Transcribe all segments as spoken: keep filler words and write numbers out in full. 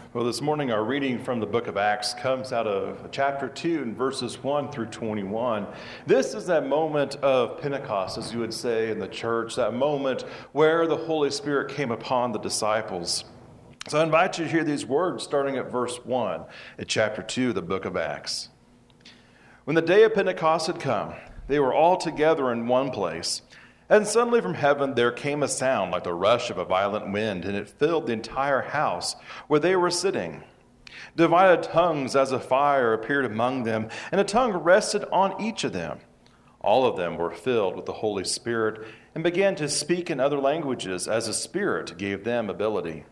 Well, this morning our reading from the book of Acts comes out of chapter two and verses one through twenty-one. This is that moment of Pentecost, as you would say in the church, that moment where the Holy Spirit came upon the disciples. So I invite you to hear these words starting at verse one in chapter two of the book of Acts. When the day of Pentecost had come, they were all together in one place. And suddenly from heaven there came a sound like the rush of a violent wind, and it filled the entire house where they were sitting. Divided tongues as of fire appeared among them, and a tongue rested on each of them. All of them were filled with the Holy Spirit and began to speak in other languages as the Spirit gave them ability.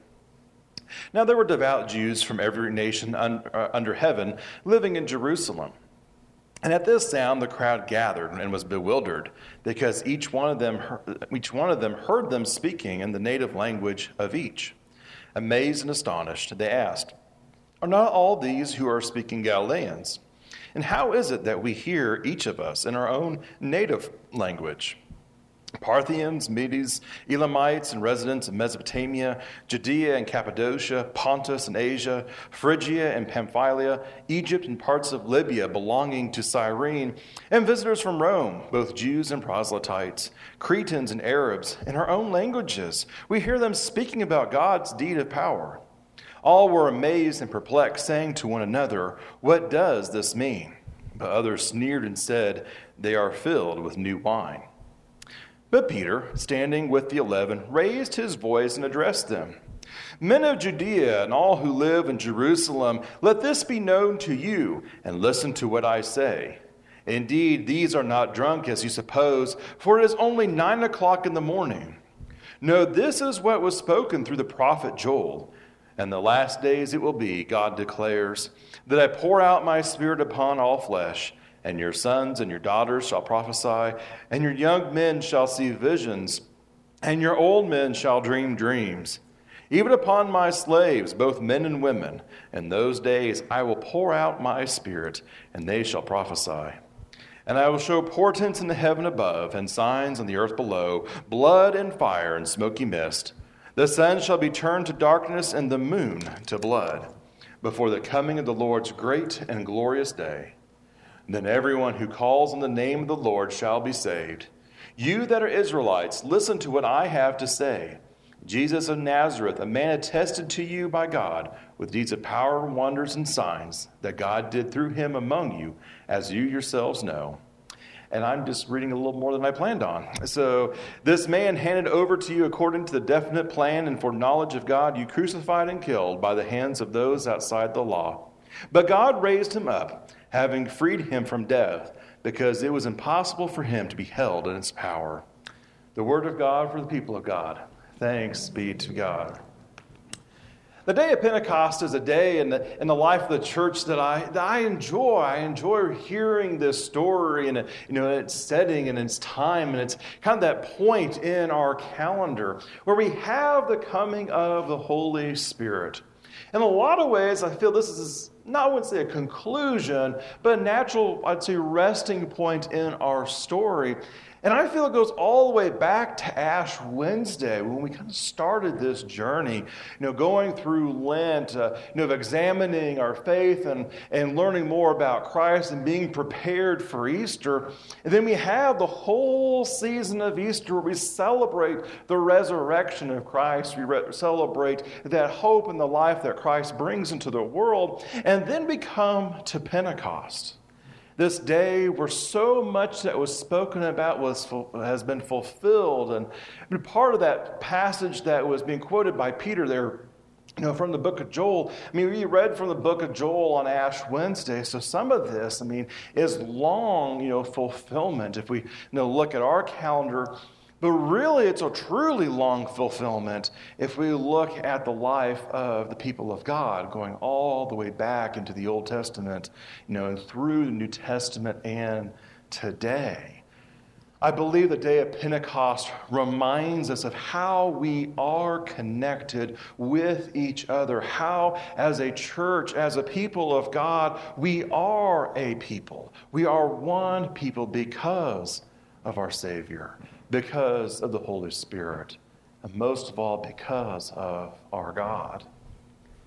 Now there were devout Jews from every nation under heaven living in Jerusalem. And at this sound, the crowd gathered and was bewildered, because each one of them, each one of them heard them speaking in the native language of each. Amazed and astonished, they asked, "Are not all these who are speaking Galileans? And how is it that we hear each of us in our own native language?" Parthians, Medes, Elamites, and residents of Mesopotamia, Judea and Cappadocia, Pontus and Asia, Phrygia and Pamphylia, Egypt and parts of Libya belonging to Cyrene, and visitors from Rome, both Jews and proselytes, Cretans and Arabs, in our own languages. We hear them speaking about God's deed of power. All were amazed and perplexed, saying to one another, "What does this mean?" But others sneered and said, "They are filled with new wine." But Peter, standing with the eleven, raised his voice and addressed them. "Men of Judea and all who live in Jerusalem, let this be known to you, and listen to what I say. Indeed, these are not drunk as you suppose, for it is only nine o'clock in the morning. No, this is what was spoken through the prophet Joel. In the last days it will be, God declares, that I pour out my spirit upon all flesh, and your sons and your daughters shall prophesy, and your young men shall see visions, and your old men shall dream dreams. Even upon my slaves, both men and women, in those days I will pour out my spirit, and they shall prophesy. And I will show portents in the heaven above, and signs on the earth below, blood and fire and smoky mist. The sun shall be turned to darkness, and the moon to blood, before the coming of the Lord's great and glorious day. Then everyone who calls on the name of the Lord shall be saved. You that are Israelites, listen to what I have to say. Jesus of Nazareth, a man attested to you by God with deeds of power, wonders, and signs that God did through him among you, as you yourselves know." And I'm just reading a little more than I planned on. So, "This man handed over to you according to the definite plan and foreknowledge of God, you crucified and killed by the hands of those outside the law. But God raised him up, having freed him from death, because it was impossible for him to be held in its power." The word of God for the people of God. Thanks be to God. The day of Pentecost is a day in the, in the life of the church that I that I enjoy. I enjoy hearing this story and, you know, its setting and its time, and it's kind of that point in our calendar where we have the coming of the Holy Spirit. In a lot of ways, I feel this is not, I wouldn't say a conclusion, but a natural, I'd say, resting point in our story. And I feel it goes all the way back to Ash Wednesday, when we kind of started this journey, you know, going through Lent, uh, you know, of examining our faith and, and learning more about Christ and being prepared for Easter. And then we have the whole season of Easter where we celebrate the resurrection of Christ. We re- celebrate that hope and the life that Christ brings into the world. And then we come to Pentecost. This day where so much that was spoken about was has been fulfilled. And part of that passage that was being quoted by Peter there, you know, from the book of Joel, I mean, we read from the book of Joel on Ash Wednesday. So some of this, I mean, is long, you know, fulfillment if we, you know, look at our calendar. But really, it's a truly long fulfillment if we look at the life of the people of God, going all the way back into the Old Testament, you know, and through the New Testament and today. I believe the day of Pentecost reminds us of how we are connected with each other, how as a church, as a people of God, we are a people. We are one people because of our Savior, because of the Holy Spirit, and most of all, because of our God.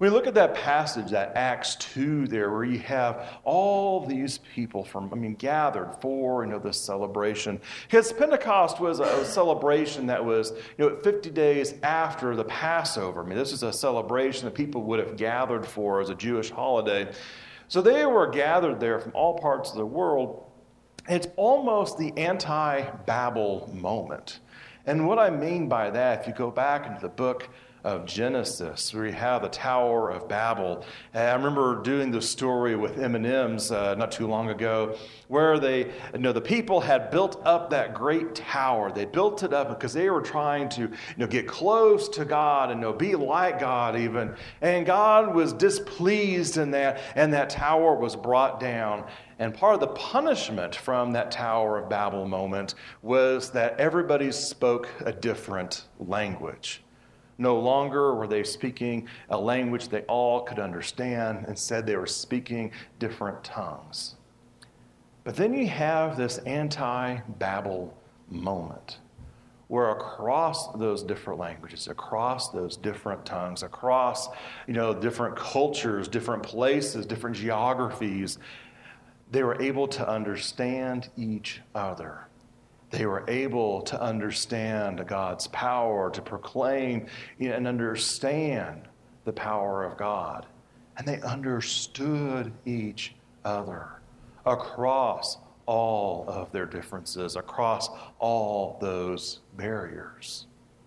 We look at that passage, that Acts two there, where you have all these people from, I mean, gathered for, you know, this celebration. Because Pentecost was a celebration that was, you know, fifty days after the Passover. I mean, this is a celebration that people would have gathered for as a Jewish holiday. So they were gathered there from all parts of the world. It's almost the anti-Babel moment. And what I mean by that, if you go back into the book of Genesis, where you have the Tower of Babel. And I remember doing this story with M and M's uh, not too long ago, where they, you know, the people had built up that great tower. They built it up because they were trying to, you know, get close to God and, you know, be like God even. And God was displeased in that, and that tower was brought down. And part of the punishment from that Tower of Babel moment was that everybody spoke a different language. No longer were they speaking a language they all could understand. Instead, they were speaking different tongues. But then you have this anti-Babel moment where across those different languages, across those different tongues, across, you know, different cultures, different places, different geographies, they were able to understand each other. They were able to understand God's power, to proclaim and understand the power of God. And they understood each other across all of their differences, across all those barriers.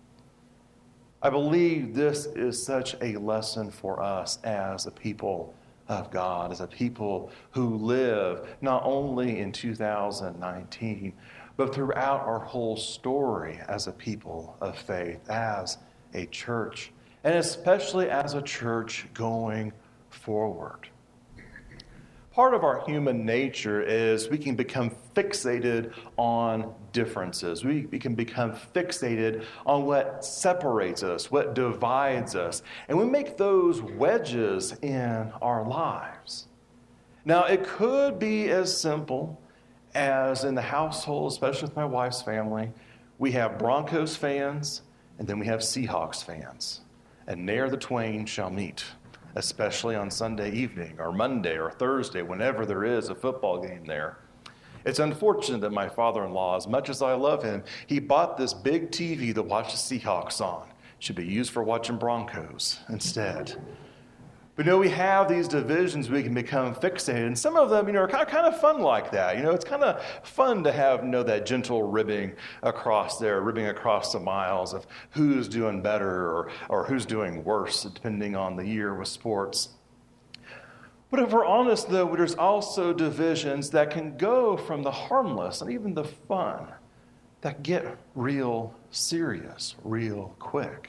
I believe this is such a lesson for us as a people of God, as a people who live not only in two thousand nineteen, but throughout our whole story as a people of faith, as a church, and especially as a church going forward. Part of our human nature is we can become fixated on differences. We, we can become fixated on what separates us, what divides us, and we make those wedges in our lives. Now, it could be as simple as in the household, especially with my wife's family, we have Broncos fans and then we have Seahawks fans. And ne'er the twain shall meet, especially on Sunday evening or Monday or Thursday, whenever there is a football game there. It's unfortunate that my father-in-law, as much as I love him, he bought this big T V to watch the Seahawks on. It should be used for watching Broncos instead. But, you know, we have these divisions we can become fixated, and some of them, you know, are kind of, kind of fun like that. You know, it's kind of fun to have, you know, that gentle ribbing across there, ribbing across the miles of who's doing better or, or who's doing worse, depending on the year with sports. But if we're honest, though, there's also divisions that can go from the harmless and even the fun that get real serious, real quick.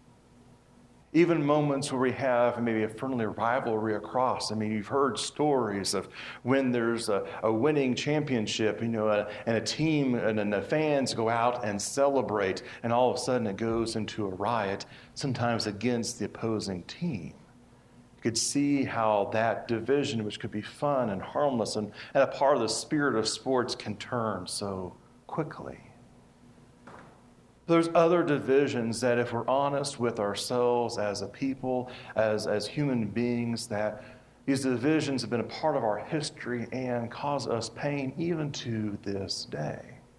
Even moments where we have maybe a friendly rivalry across. I mean, you've heard stories of when there's a, a winning championship, you know, a, and a team and, and the fans go out and celebrate, and all of a sudden it goes into a riot, sometimes against the opposing team. You could see how that division, which could be fun and harmless and, and a part of the spirit of sports, can turn so quickly. There's other divisions that, if we're honest with ourselves as a people, as, as human beings, that these divisions have been a part of our history and cause us pain even to this day.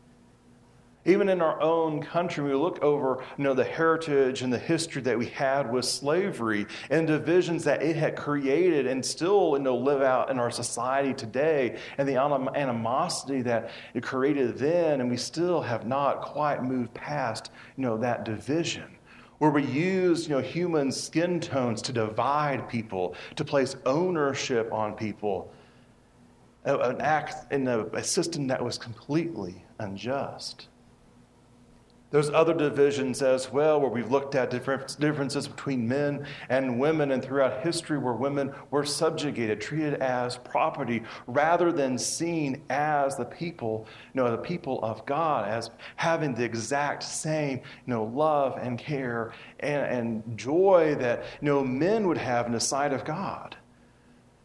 Even in our own country, we look over, you know, the heritage and the history that we had with slavery and divisions that it had created and still, you know, live out in our society today, and the animosity that it created then, and we still have not quite moved past, you know, that division. Where we use, you know, human skin tones to divide people, to place ownership on people, an act in a, a system that was completely unjust. There's other divisions as well where we've looked at different differences between men and women, and throughout history where women were subjugated, treated as property, rather than seen as the people, you know, the people of God, as having the exact same, you know, love and care and, and joy that, you know, men would have in the sight of God.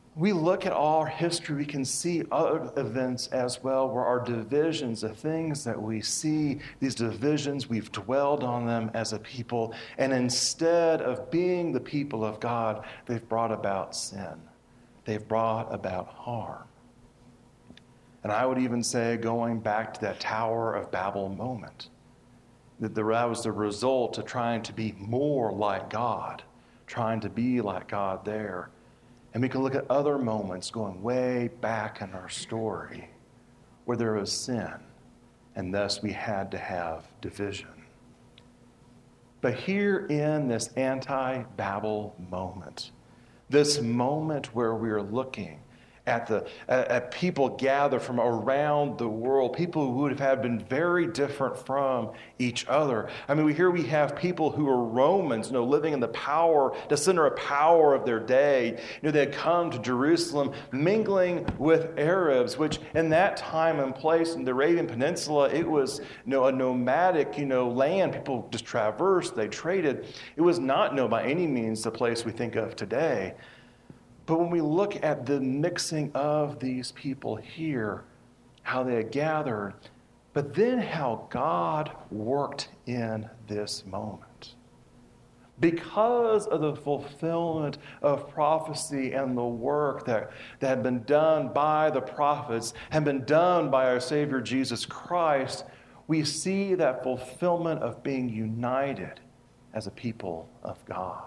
we look at all our history, we can see other events as well where our divisions, the things that we see, these divisions, we've dwelled on them as a people, and instead of being the people of God, they've brought about sin. They've brought about harm. And I would even say, going back to that Tower of Babel moment, that that was the result of trying to be more like God, trying to be like God there. And we can look at other moments going way back in our story where there was sin, and thus we had to have division. But here in this anti-Babel moment, this moment where we are looking at the at, at people gathered from around the world, people who would have had been very different from each other. I mean, we here we have people who are Romans, you know, living in the power, the center of power of their day. You know, they had come to Jerusalem, mingling with Arabs, which in that time and place in the Arabian Peninsula, it was, you know, a nomadic, you know, land. People just traversed, they traded. It was not, no, by any means the place we think of today. But when we look at the mixing of these people here, how they had gathered, but then how God worked in this moment. Because of the fulfillment of prophecy and the work that, that had been done by the prophets, had been done by our Savior Jesus Christ, we see that fulfillment of being united as a people of God.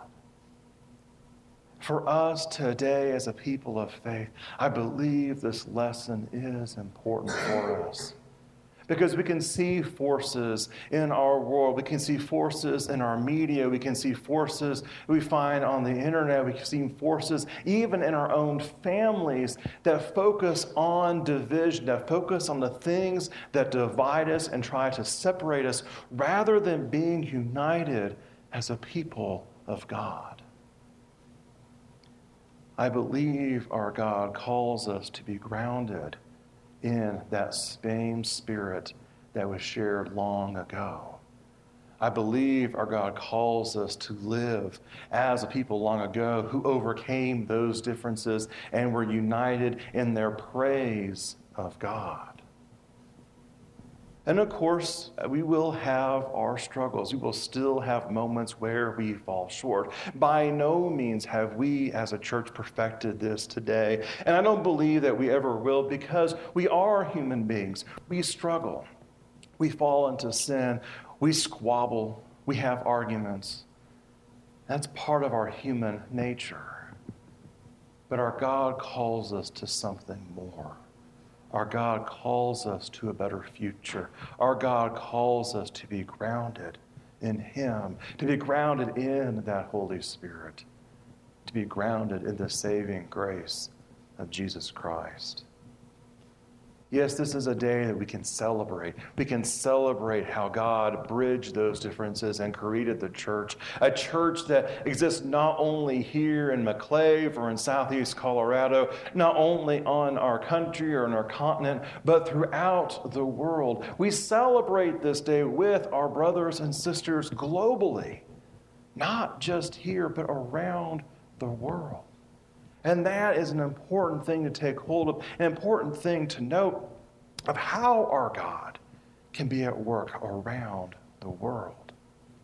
For us today as a people of faith, I believe this lesson is important for us. Because we can see forces in our world. We can see forces in our media. We can see forces we find on the internet. We can see forces even in our own families that focus on division, that focus on the things that divide us and try to separate us rather than being united as a people of God. I believe our God calls us to be grounded in that same spirit that was shared long ago. I believe our God calls us to live as a people long ago who overcame those differences and were united in their praise of God. And of course, we will have our struggles. We will still have moments where we fall short. By no means have we as a church perfected this today. And I don't believe that we ever will, because we are human beings. We struggle. We fall into sin. We squabble. We have arguments. That's part of our human nature. But our God calls us to something more. Our God calls us to a better future. Our God calls us to be grounded in Him, to be grounded in that Holy Spirit, to be grounded in the saving grace of Jesus Christ. Yes, this is a day that we can celebrate. We can celebrate how God bridged those differences and created the church, a church that exists not only here in McClave or in Southeast Colorado, not only on our country or in our continent, but throughout the world. We celebrate this day with our brothers and sisters globally, not just here, but around the world. And that is an important thing to take hold of, an important thing to note of how our God can be at work around the world.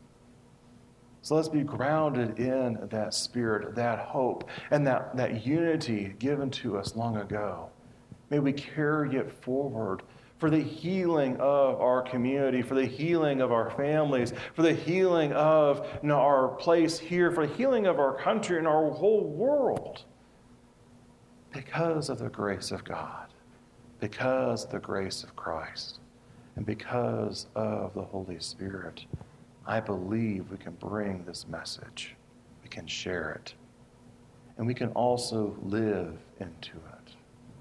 So let's be grounded in that spirit, that hope, and that, that unity given to us long ago. May we carry it forward for the healing of our community, for the healing of our families, for the healing of, you know, our place here, for the healing of our country and our whole world. Because of the grace of God, because of the grace of Christ, and because of the Holy Spirit, I believe we can bring this message. We can share it. And we can also live into it.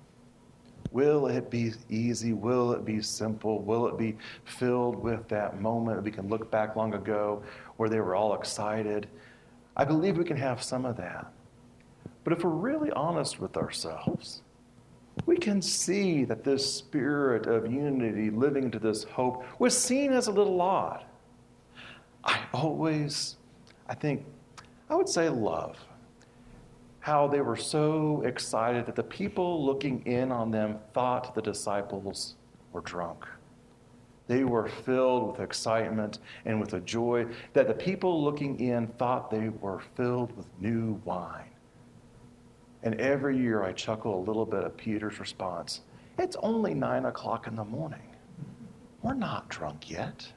Will it be easy? Will it be simple? Will it be filled with that moment that we can look back long ago where they were all excited? I believe we can have some of that. But if we're really honest with ourselves, we can see that this spirit of unity, living into this hope, was seen as a little odd. I always, I think, I would say love how they were so excited that the people looking in on them thought the disciples were drunk. They were filled with excitement and with a joy that the people looking in thought they were filled with new wine. And every year I chuckle a little bit at Peter's response. It's only nine o'clock in the morning. We're not drunk yet.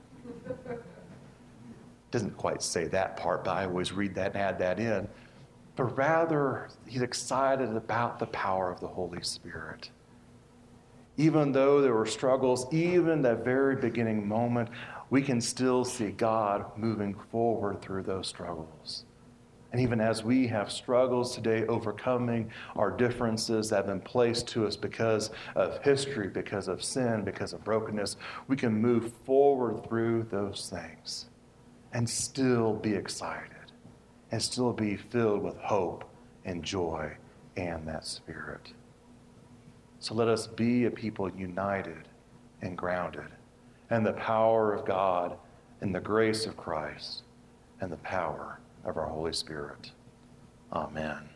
Doesn't quite say that part, but I always read that and add that in. But rather, he's excited about the power of the Holy Spirit. Even though there were struggles, even that very beginning moment, we can still see God moving forward through those struggles. And even as we have struggles today overcoming our differences that have been placed to us because of history, because of sin, because of brokenness, we can move forward through those things and still be excited and still be filled with hope and joy and that Spirit. So let us be a people united and grounded in the power of God and the grace of Christ and the power of our Holy Spirit. Amen.